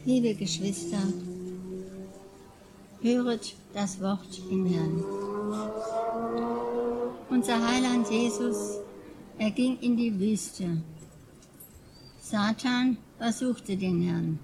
Liebe Geschwister, höret das Wort im Herrn. Unser Heiland Jesus, er ging in die Wüste. Satan versuchte den Herrn.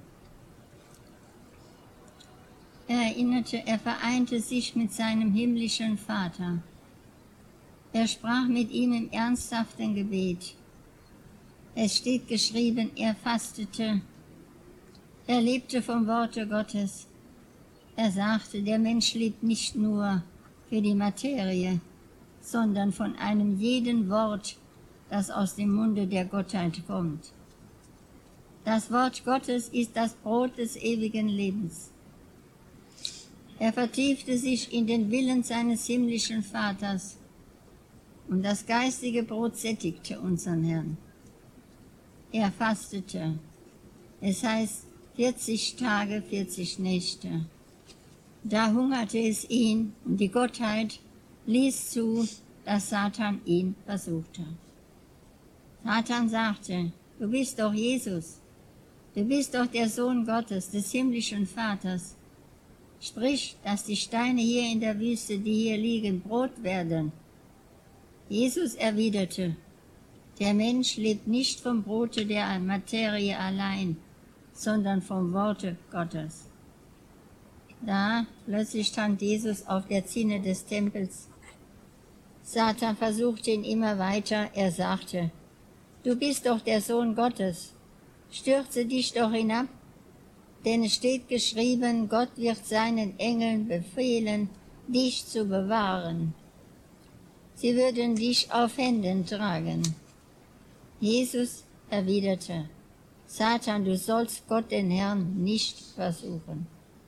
Er vereinte sich mit seinem himmlischen Vater. Er sprach mit ihm im ernsthaften Gebet. Es steht geschrieben, er fastete. Er lebte vom Worte Gottes. Er sagte, der Mensch lebt nicht nur für die Materie, sondern von einem jeden Wort, das aus dem Munde der Gottheit kommt. Das Wort Gottes ist das Brot des ewigen Lebens. Er vertiefte sich in den Willen seines himmlischen Vaters und das geistige Brot sättigte unseren Herrn. Er fastete, es heißt 40 Tage, 40 Nächte. Da hungerte es ihn und die Gottheit ließ zu, dass Satan ihn versuchte. Satan sagte, du bist doch Jesus, du bist doch der Sohn Gottes, des himmlischen Vaters. Sprich, dass die Steine hier in der Wüste, die hier liegen, Brot werden. Jesus erwiderte, der Mensch lebt nicht vom Brote der Materie allein, sondern vom Worte Gottes. Da plötzlich stand Jesus auf der Zinne des Tempels. Satan versuchte ihn immer weiter. Er sagte, du bist doch der Sohn Gottes, stürze dich doch hinab, denn es steht geschrieben, Gott wird seinen Engeln befehlen, dich zu bewahren. Sie würden dich auf Händen tragen. Jesus erwiderte, Satan, du sollst Gott den Herrn nicht versuchen.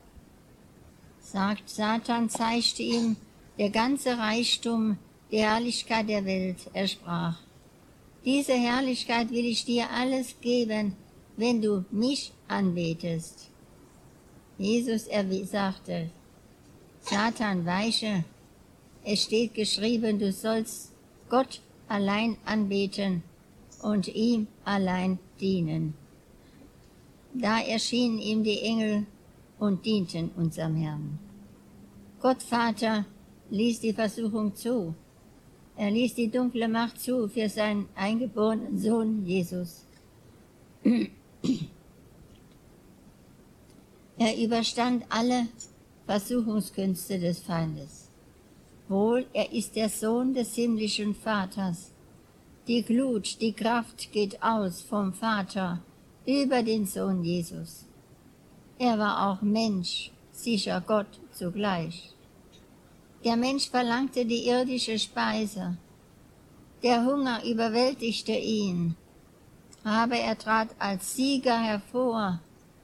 Satan zeigte ihm der ganze Reichtum, die Herrlichkeit der Welt. Er sprach, diese Herrlichkeit will ich dir alles geben, wenn du mich anbetest. Jesus sagte, Satan, weiche, es steht geschrieben, du sollst Gott allein anbeten und ihm allein dienen. Da erschienen ihm die Engel und dienten unserem Herrn. Gott Vater ließ die Versuchung zu. Er ließ die dunkle Macht zu für seinen eingeborenen Sohn Jesus. Er überstand alle Versuchungskünste des Feindes. Wohl, er ist der Sohn des himmlischen Vaters. Die Glut, die Kraft geht aus vom Vater über den Sohn Jesus. Er war auch Mensch, sicher Gott zugleich. Der Mensch verlangte die irdische Speise. Der Hunger überwältigte ihn, aber er trat als Sieger hervor.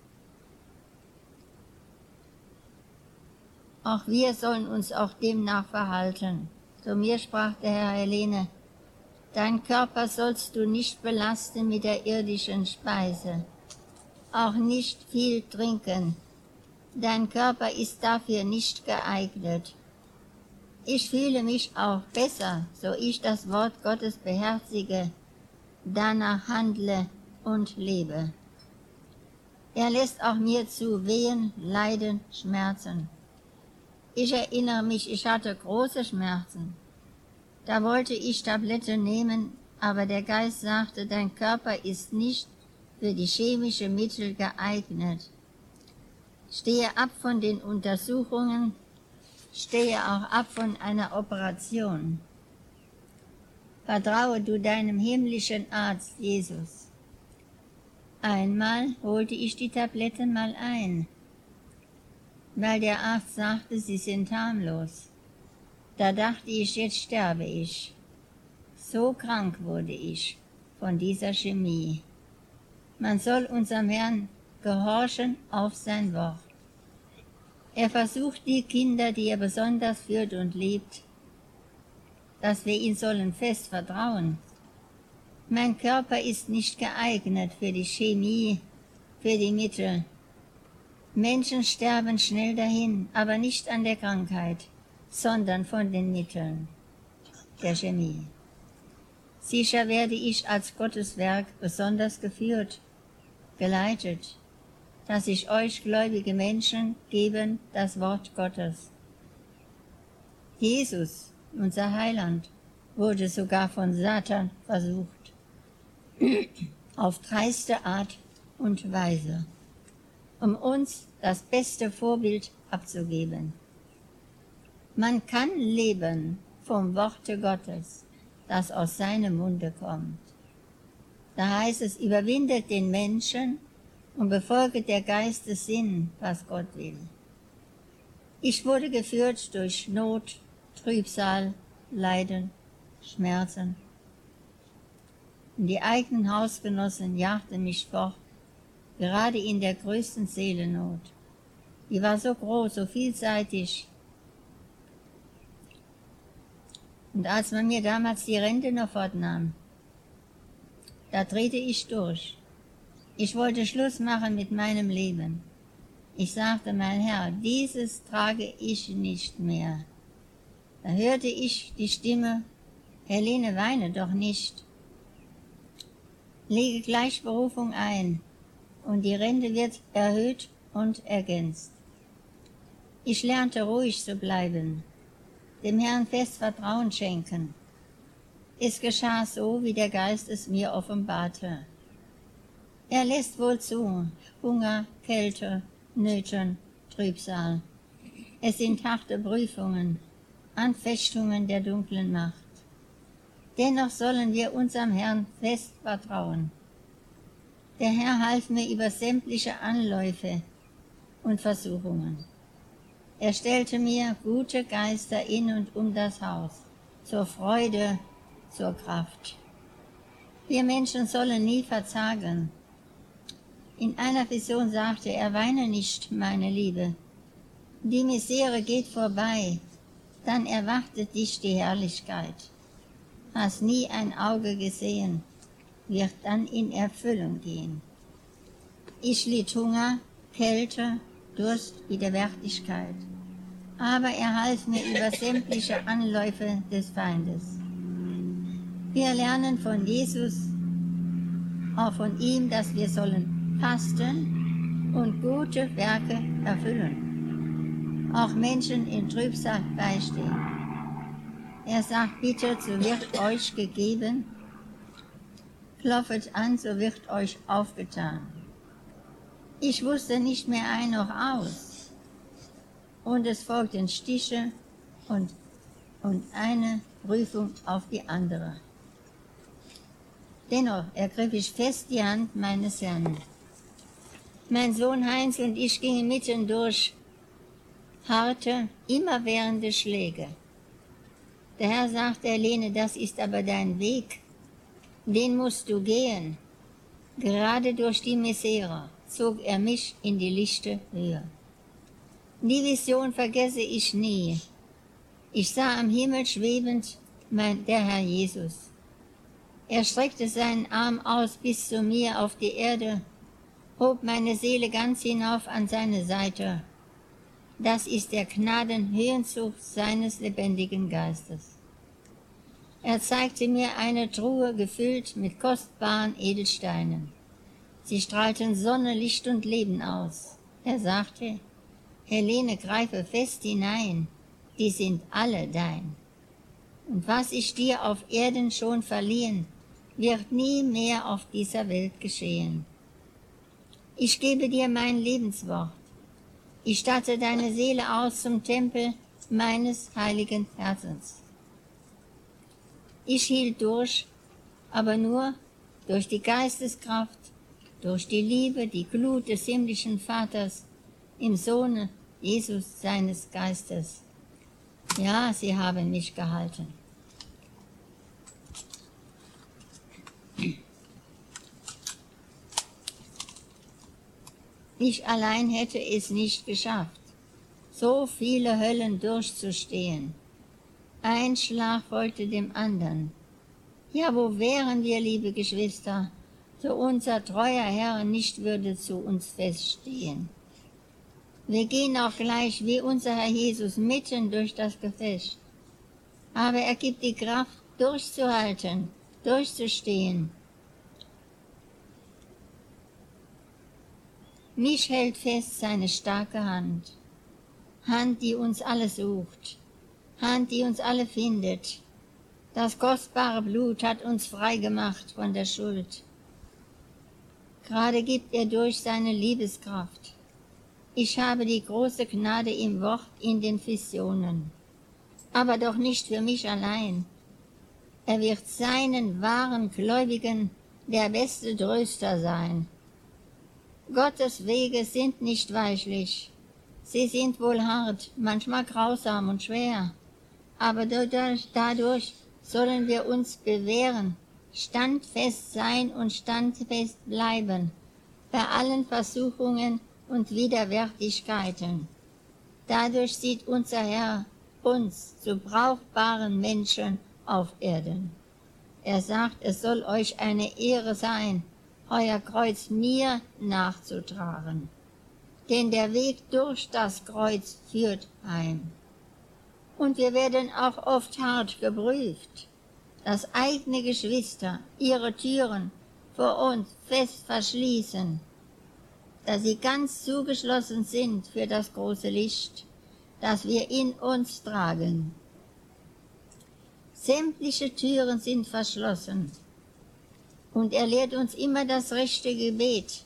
Auch wir sollen uns auch demnach verhalten. Zu mir sprach der Herr Helene, dein Körper sollst du nicht belasten mit der irdischen Speise, auch nicht viel trinken. Dein Körper ist dafür nicht geeignet. Ich fühle mich auch besser, so ich das Wort Gottes beherzige, danach handle und lebe. Er lässt auch mir zu Wehen, Leiden, Schmerzen. Ich erinnere mich, ich hatte große Schmerzen. Da wollte ich Tabletten nehmen, aber der Geist sagte, dein Körper ist nicht für die chemischen Mittel geeignet. Stehe ab von den Untersuchungen, stehe auch ab von einer Operation. Vertraue du deinem himmlischen Arzt, Jesus. Einmal holte ich die Tabletten mal ein, weil der Arzt sagte, sie sind harmlos. Da dachte ich, jetzt sterbe ich. So krank wurde ich von dieser Chemie. Man soll unserem Herrn gehorchen auf sein Wort. Er versucht die Kinder, die er besonders führt und liebt, dass wir ihm sollen fest vertrauen. Mein Körper ist nicht geeignet für die Chemie, für die Mittel. Menschen sterben schnell dahin, aber nicht an der Krankheit, sondern von den Mitteln der Chemie. Sicher werde ich als Gottes Werk besonders geführt, geleitet. dass ich euch gläubige Menschen geben das Wort Gottes. Jesus, unser Heiland, wurde sogar von Satan versucht, auf dreiste Art und Weise, um uns das beste Vorbild abzugeben. Man kann leben vom Worte Gottes, das aus seinem Munde kommt. Da heißt es, überwindet den Menschen und befolge der Geistes Sinn, was Gott will. Ich wurde geführt durch Not, Trübsal, Leiden, Schmerzen. Und die eigenen Hausgenossen jagten mich fort, gerade in der größten Seelennot. Die war so groß, so vielseitig. Und als man mir damals die Rente noch fortnahm, da drehte ich durch. Ich wollte Schluss machen mit meinem Leben. Ich sagte, mein Herr, dieses trage ich nicht mehr. Da hörte ich die Stimme, Helene, weine doch nicht. Lege gleich Berufung ein und die Rente wird erhöht und ergänzt. Ich lernte ruhig zu bleiben, dem Herrn fest Vertrauen schenken. Es geschah so, wie der Geist es mir offenbarte. Er lässt wohl zu, Hunger, Kälte, Nöten, Trübsal. Es sind harte Prüfungen, Anfechtungen der dunklen Macht. Dennoch sollen wir unserem Herrn fest vertrauen. Der Herr half mir über sämtliche Anläufe und Versuchungen. Er stellte mir gute Geister in und um das Haus, zur Freude, zur Kraft. Wir Menschen sollen nie verzagen. In einer Vision sagte er, weine nicht, meine Liebe. Die Misere geht vorbei, dann erwartet dich die Herrlichkeit. Hast nie ein Auge gesehen, wird dann in Erfüllung gehen. Ich litt Hunger, Kälte, Durst, Widerwärtigkeit. Aber er half mir über sämtliche Anläufe des Feindes. Wir lernen von Jesus, auch von ihm, dass wir sollen fasten und gute Werke erfüllen. Auch Menschen in Trübsal beistehen. Er sagt, bittet, so wird euch gegeben, klopfet an, so wird euch aufgetan. Ich wusste nicht mehr ein noch aus, und es folgten Stiche und eine Prüfung auf die andere. Dennoch ergriff ich fest die Hand meines Herrn. Mein Sohn Heinz und ich gingen mitten durch harte, immerwährende Schläge. Der Herr sagte, Helene, das ist aber dein Weg, den musst du gehen. Gerade durch die Misere zog er mich in die lichte Höhe. Die Vision vergesse ich nie. Ich sah am Himmel schwebend der Herr Jesus. Er streckte seinen Arm aus bis zu mir auf die Erde, hob meine Seele ganz hinauf an seine Seite. Das ist der Gnadenhöhenzug seines lebendigen Geistes. Er zeigte mir eine Truhe gefüllt mit kostbaren Edelsteinen. Sie strahlten Sonne, Licht und Leben aus. Er sagte, Helene, greife fest hinein, die sind alle dein. Und was ich dir auf Erden schon verliehen, wird nie mehr auf dieser Welt geschehen. Ich gebe dir mein Lebenswort. Ich statte deine Seele aus zum Tempel meines heiligen Herzens. Ich hielt durch, aber nur durch die Geisteskraft, durch die Liebe, die Glut des himmlischen Vaters im Sohne Jesus seines Geistes. Ja, sie haben mich gehalten. Ich allein hätte es nicht geschafft, so viele Höllen durchzustehen. Ein Schlag folgte dem anderen. Ja, wo wären wir, liebe Geschwister, so unser treuer Herr nicht würde zu uns feststehen. Wir gehen auch gleich wie unser Herr Jesus mitten durch das Gefecht. Aber er gibt die Kraft, durchzuhalten, durchzustehen. Mich hält fest seine starke Hand. Hand, die uns alle sucht. Hand, die uns alle findet. Das kostbare Blut hat uns frei gemacht von der Schuld. Gerade gibt er durch seine Liebeskraft. Ich habe die große Gnade im Wort in den Visionen. Aber doch nicht für mich allein. Er wird seinen wahren Gläubigen der beste Tröster sein. Gottes Wege sind nicht weichlich. Sie sind wohl hart, manchmal grausam und schwer. Aber dadurch sollen wir uns bewähren, standfest sein und standfest bleiben, bei allen Versuchungen und Widerwärtigkeiten. Dadurch sieht unser Herr uns zu brauchbaren Menschen auf Erden. Er sagt, es soll euch eine Ehre sein, euer Kreuz mir nachzutragen. Denn der Weg durch das Kreuz führt heim. Und wir werden auch oft hart geprüft, dass eigene Geschwister ihre Türen vor uns fest verschließen, dass sie ganz zugeschlossen sind für das große Licht, das wir in uns tragen. Sämtliche Türen sind verschlossen und er lehrt uns immer das rechte Gebet.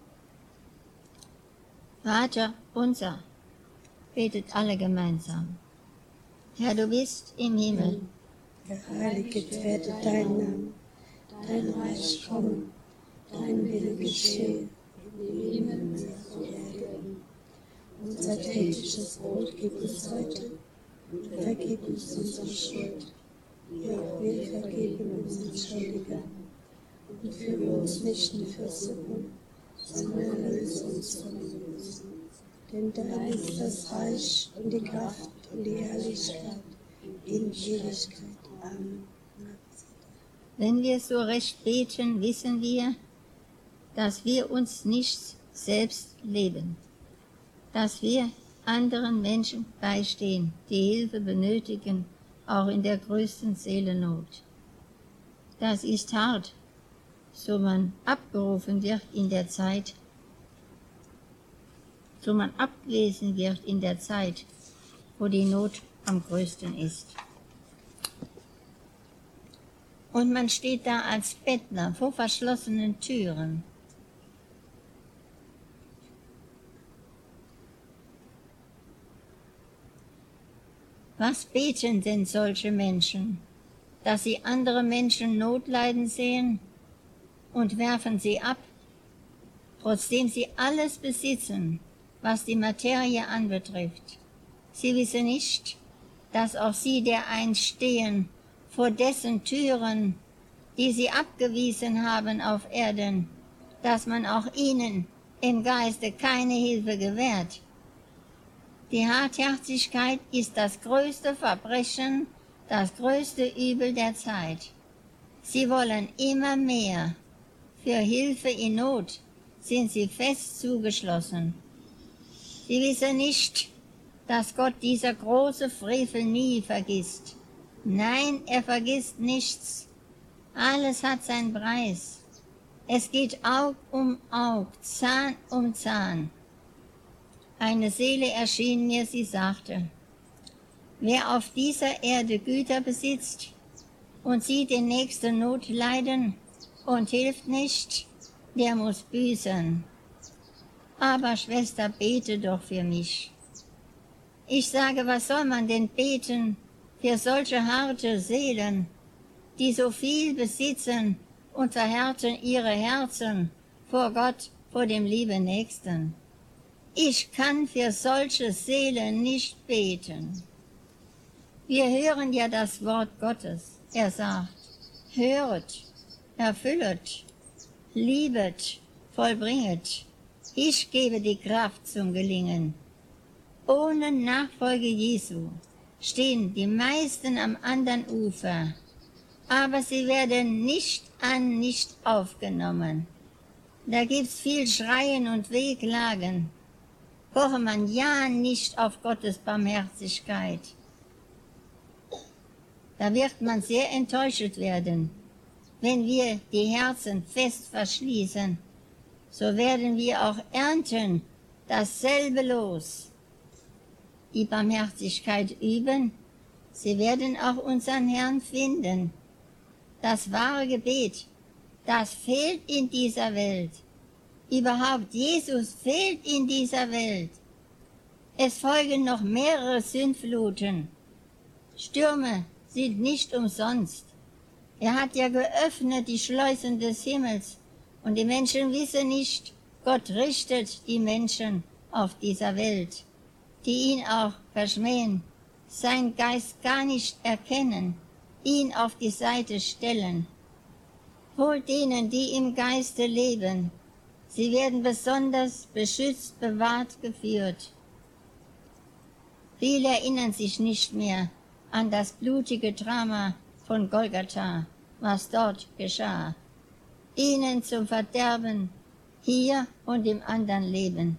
Vater unser, betet alle gemeinsam. Herr, du bist im Himmel. Geheiligt werde dein Name, dein Reich komme, dein Wille geschehe, im Himmel wie auf Erden. Unser tägliches Brot gib uns heute und vergib uns unsere Schuld, wie auch wir vergeben unseren Schuldigern. Und führe uns nicht in Versuchung, sondern erlöse uns von Bösen. Denn dein ist das Reich und die Kraft und die Herrlichkeit in Ewigkeit. Amen. Wenn wir so recht beten, wissen wir, dass wir uns nicht selbst leben, dass wir anderen Menschen beistehen, die Hilfe benötigen, auch in der größten Seelennot. Das ist hart, so man abgerufen wird in der Zeit, so man abgelesen wird in der Zeit, wo die Not am größten ist. Und man steht da als Bettler vor verschlossenen Türen. Was beten denn solche Menschen, dass sie andere Menschen Notleiden sehen und werfen sie ab, trotzdem sie alles besitzen, was die Materie anbetrifft. Sie wissen nicht, dass auch sie dereinst stehen vor dessen Türen, die sie abgewiesen haben auf Erden, dass man auch ihnen im Geiste keine Hilfe gewährt. Die Hartherzigkeit ist das größte Verbrechen, das größte Übel der Zeit. Sie wollen immer mehr. Für Hilfe in Not sind sie fest zugeschlossen. Sie wissen nicht, dass Gott dieser große Frevel nie vergisst. Nein, er vergisst nichts. Alles hat seinen Preis. Es geht Aug um Aug, Zahn um Zahn. Eine Seele erschien mir, sie sagte, wer auf dieser Erde Güter besitzt und sieht den nächsten Not leiden und hilft nicht, der muss büßen. Aber Schwester, bete doch für mich. Ich sage, was soll man denn beten für solche harte Seelen, die so viel besitzen und verhärten ihre Herzen vor Gott, vor dem lieben Nächsten. Ich kann für solche Seelen nicht beten. Wir hören ja das Wort Gottes. Er sagt, höret, erfüllet, liebet, vollbringet. Ich gebe die Kraft zum Gelingen. Ohne Nachfolge Jesu stehen die meisten am anderen Ufer, aber sie werden nicht aufgenommen. Da gibt's viel Schreien und Wehklagen. Poche man ja nicht auf Gottes Barmherzigkeit. Da wird man sehr enttäuscht werden, wenn wir die Herzen fest verschließen so werden wir auch ernten dasselbe Los. Die Barmherzigkeit üben, sie werden auch unseren Herrn finden. Das wahre Gebet, das fehlt in dieser Welt. Überhaupt, Jesus fehlt in dieser Welt. Es folgen noch mehrere Sündfluten. Stürme sind nicht umsonst. Er hat ja geöffnet die Schleusen des Himmels und die Menschen wissen nicht, Gott richtet die Menschen auf dieser Welt, die ihn auch verschmähen, sein Geist gar nicht erkennen, ihn auf die Seite stellen. Wohl denen, die im Geiste leben, sie werden besonders beschützt, bewahrt, geführt. Viele erinnern sich nicht mehr an das blutige Drama von Golgatha, was dort geschah. Ihnen zum Verderben, hier und im anderen Leben.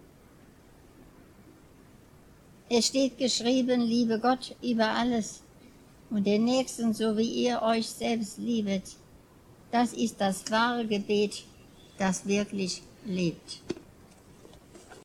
Es steht geschrieben, liebe Gott über alles und den Nächsten, so wie ihr euch selbst liebet. Das ist das wahre Gebet, das wirklich lebt.